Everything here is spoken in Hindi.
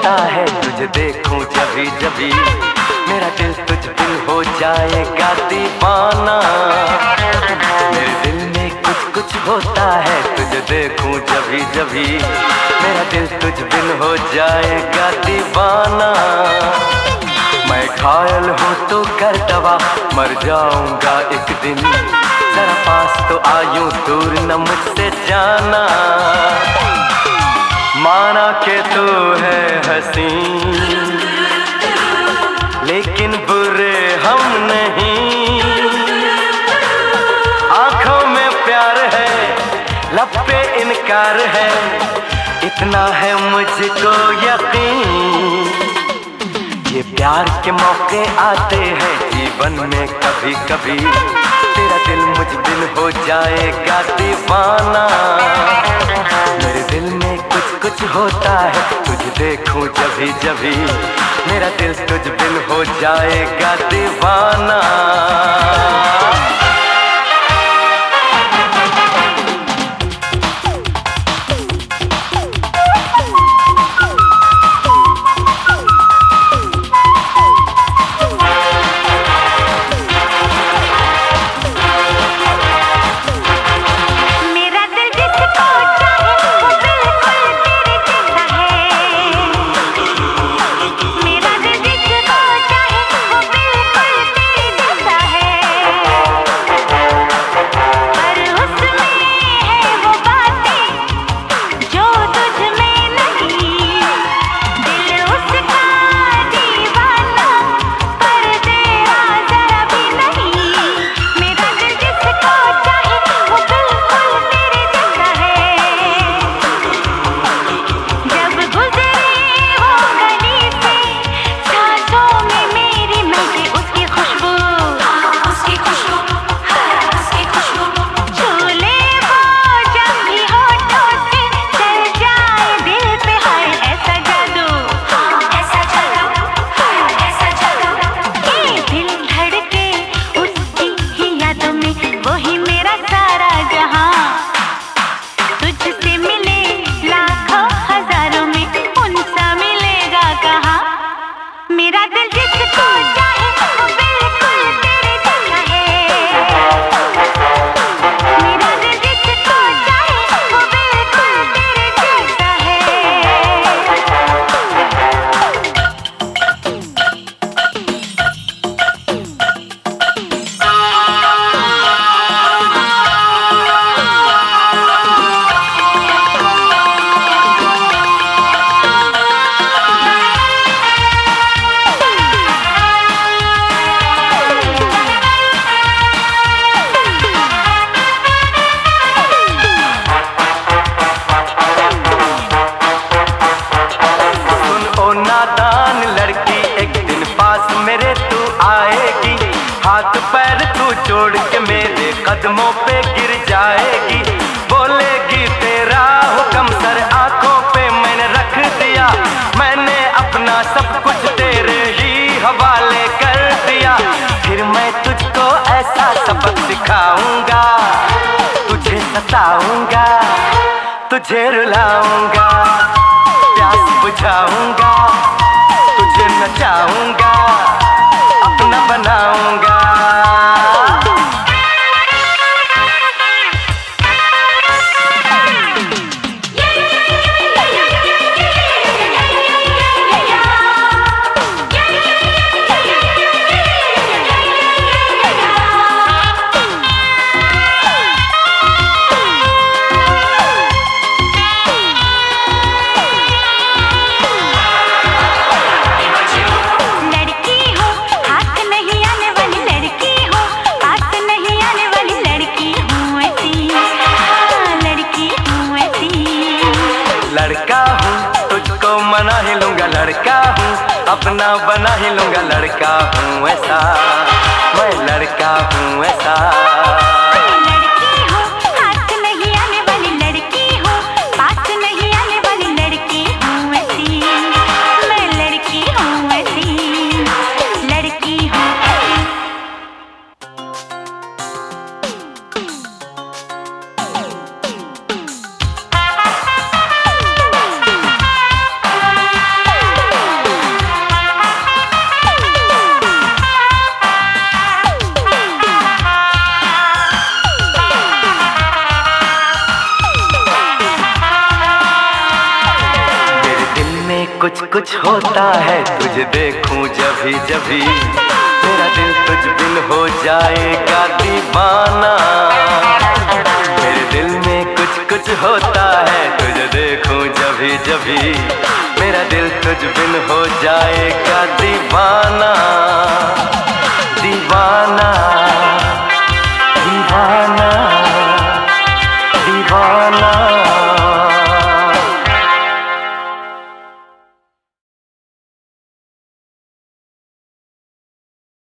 होता है तुझे देखूं जभी जभी, मेरा दिल तुझ बिन हो जाएगा दीवाना। मेरे दिल में कुछ कुछ होता है तुझे देखूं जभी जभी, मेरा दिल तुझ बिन हो जाएगा दीवाना। मैं घायल हूँ तो कर दवा, मर जाऊंगा एक दिन, जरा पास तो आयूं दूर न मुझसे जाना। माना के तू है हंसी लेकिन बुरे हम नहीं, आंखों में प्यार है लब पे इनकार है, इतना है मुझको यकीन। ये प्यार के मौके आते हैं जीवन में कभी कभी, तेरा दिल मुझ बिन हो जाएगा दीवाना। मेरे दिल में कुछ कुछ होता है तुझे देखूं जभी जभी, मेरा दिल तुझ बिन हो जाएगा दीवाना। हाथ पैर तू जोड़ के मेरे कदमों पे गिर जाएगी, बोलेगी तेरा हुक्म सर आंखों पे मैंने रख दिया, मैंने अपना सब कुछ तेरे ही हवाले कर दिया। फिर मैं तुझको ऐसा सबक सिखाऊंगा, तुझे सताऊंगा, तुझे रुलाऊंगा, प्यास बुझाऊंगा, तुझे नचाऊंगा, अपना बनाऊंगा। लड़का हूँ तुझको मना ही लूंगा, लड़का हूँ अपना बना ही लूंगा, लड़का हूँ ऐसा, मैं लड़का हूँ ऐसा। कुछ होता है तुझे देखूं जभी जभी, मेरा दिल तुझ बिन हो जाएगा दीवाना। मेरे दिल में कुछ कुछ होता है तुझे देखूं जभी जभी, मेरा दिल तुझ बिन हो जाएगा दीवाना।